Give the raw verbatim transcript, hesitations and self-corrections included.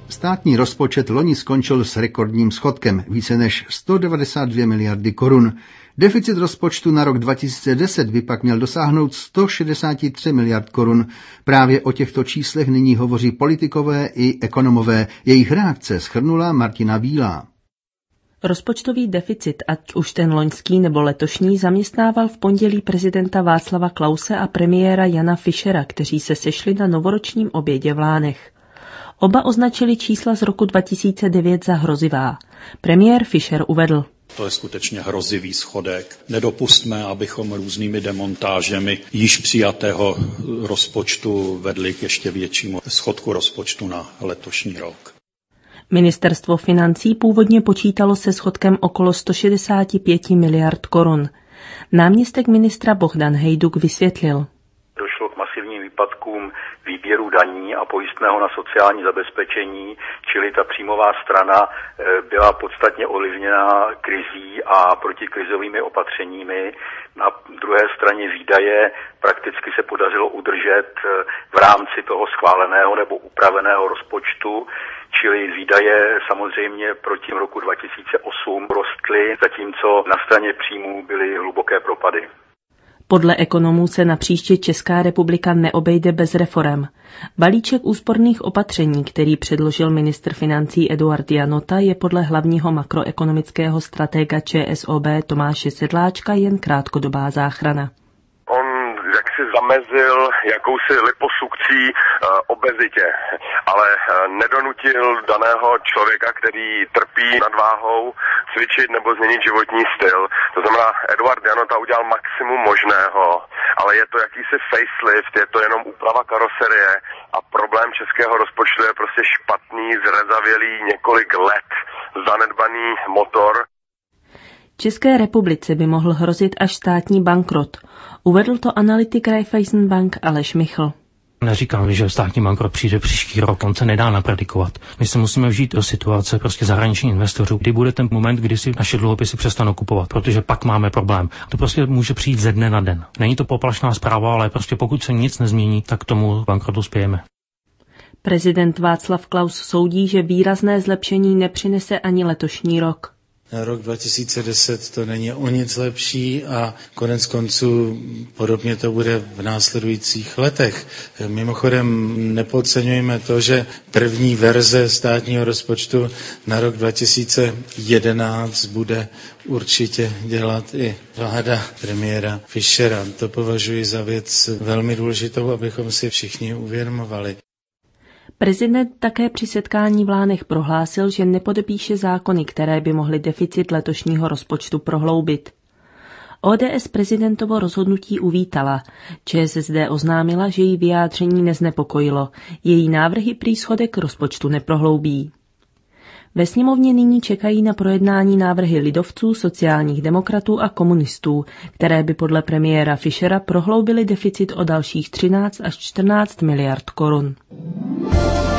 Státní rozpočet loni skončil s rekordním schodkem více než sto devadesát dvě miliardy korun. Deficit rozpočtu na rok dva tisíce deset by pak měl dosáhnout sto šedesát tři miliard korun. Právě o těchto číslech nyní hovoří politikové i ekonomové. Jejich reakce shrnula Martina Bílá. Rozpočtový deficit, ať už ten loňský nebo letošní, zaměstnával v pondělí prezidenta Václava Klause a premiéra Jana Fischera, kteří se sešli na novoročním obědě v Lánech. Oba označili čísla z roku dva tisíce devět za hrozivá. Premiér Fischer uvedl: To je skutečně hrozivý schodek. Nedopustme, abychom různými demontážemi již přijatého rozpočtu vedli k ještě většímu schodku rozpočtu na letošní rok. Ministerstvo financí původně počítalo se schodkem okolo sto šedesát pět miliard korun. Náměstek ministra Bohdan Hejduk vysvětlil: Došlo k masivním výpadkům výběru daní a pojistného na sociální zabezpečení, čili ta příjmová strana byla podstatně ovlivněna krizí a protikrizovými opatřeními. Na druhé straně výdaje prakticky se podařilo udržet v rámci toho schváleného nebo upraveného rozpočtu, čili výdaje samozřejmě proti roku dva tisíce osm rostly, zatímco na straně příjmů byly hluboké propady. Podle ekonomů se na příště Česká republika neobejde bez reforem. Balíček úsporných opatření, který předložil ministr financí Eduard Janota, je podle hlavního makroekonomického stratega ČSOB Tomáše Sedláčka jen krátkodobá záchrana. Si zamezil jakousi liposukcí e, obezitě, ale e, nedonutil daného člověka, který trpí nadváhou, cvičit nebo změnit životní styl. To znamená, Eduard Janota udělal maximum možného, ale je to jakýsi facelift, je to jenom úprava karoserie a problém českého rozpočtu je prostě špatný, zrezavělý, několik let zanedbaný motor. České republice by mohl hrozit až státní bankrot. Uvedl to analytik Raiffeisen Bank Aleš Michl. Neříkám, že státní bankrot přijde příští rok, on se nedá napredikovat. My se musíme vžít do situace prostě zahraničních investorů, kdy bude ten moment, kdy si naše dluhopisy přestanou kupovat, protože pak máme problém. To prostě může přijít ze dne na den. Není to poplašná zpráva, ale prostě pokud se nic nezmění, tak k tomu bankrotu spějeme. Prezident Václav Klaus soudí, že výrazné zlepšení nepřinese ani letošní rok. Na rok dva tisíce deset to není o nic lepší a konec konců podobně to bude v následujících letech. Mimochodem nepodceňujeme to, že první verze státního rozpočtu na rok dva tisíce jedenáct bude určitě dělat i vláda premiéra Fischera. To považuji za věc velmi důležitou, abychom si všichni uvědomovali. Prezident také při setkání v Lánech prohlásil, že nepodepíše zákony, které by mohly deficit letošního rozpočtu prohloubit. O D S prezidentovo rozhodnutí uvítala. ČSSD oznámila, že jí vyjádření neznepokojilo. Její návrhy prý schodek rozpočtu neprohloubí. Ve sněmovně nyní čekají na projednání návrhy lidovců, sociálních demokratů a komunistů, které by podle premiéra Fischera prohloubily deficit o dalších třináct až čtrnáct miliard korun.